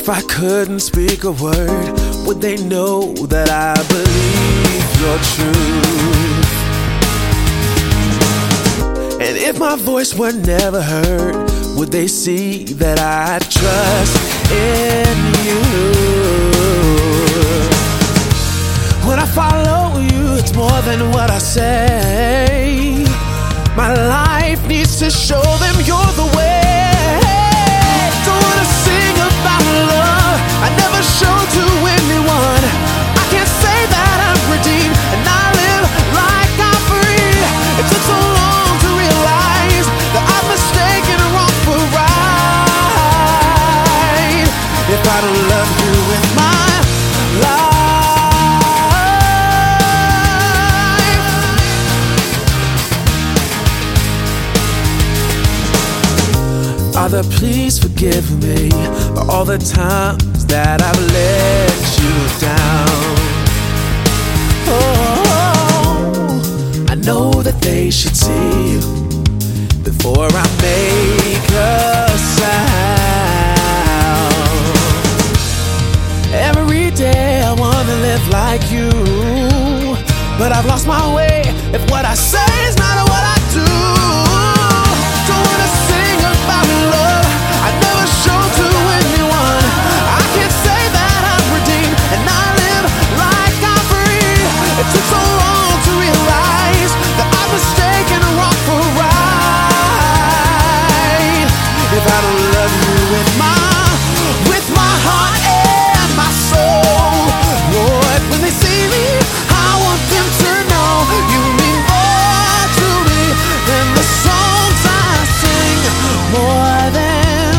If I couldn't speak a word, would they know that I believe your truth? And if my voice were never heard, would they see that I trust in you? When I follow you, it's more than what I say. My life needs to show them you're the way. Don't wanna sing about love I never showed to anyone. I can't say that I'm redeemed and I live like I'm free. It took so long to realize that I've mistaken wrong for right. If I don't love you with my life, Father, please forgive me for all the times that I've let you down. Oh, I know that they should see you before I make a sound. Every day I wanna live like you, but I've lost my way if what I say is not what I do. Don't wanna sing about love I never showed to anyone. I can't say that I'm redeemed and I live like I'm free. It took so long to realize that I've mistaken wrong for right. If I don't love you with my heart and my soul, Lord, when they see me, I want them to know you mean more to me than the songs I sing, more than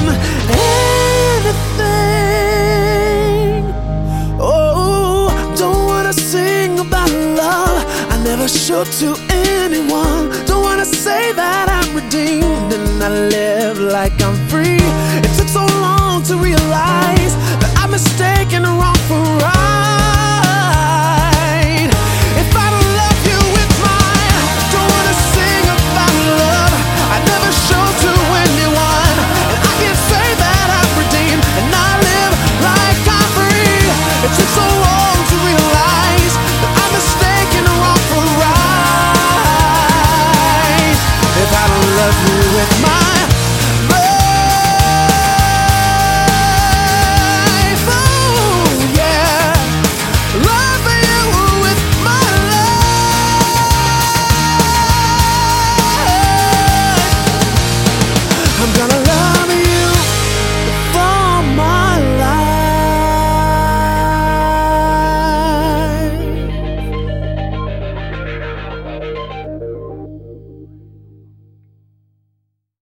anything. Oh, don't wanna sing about love I never showed to anyone. Don't wanna say that I'm redeemed and I live like I'm free. It took so long to realize that I'm mistaken wrong for right.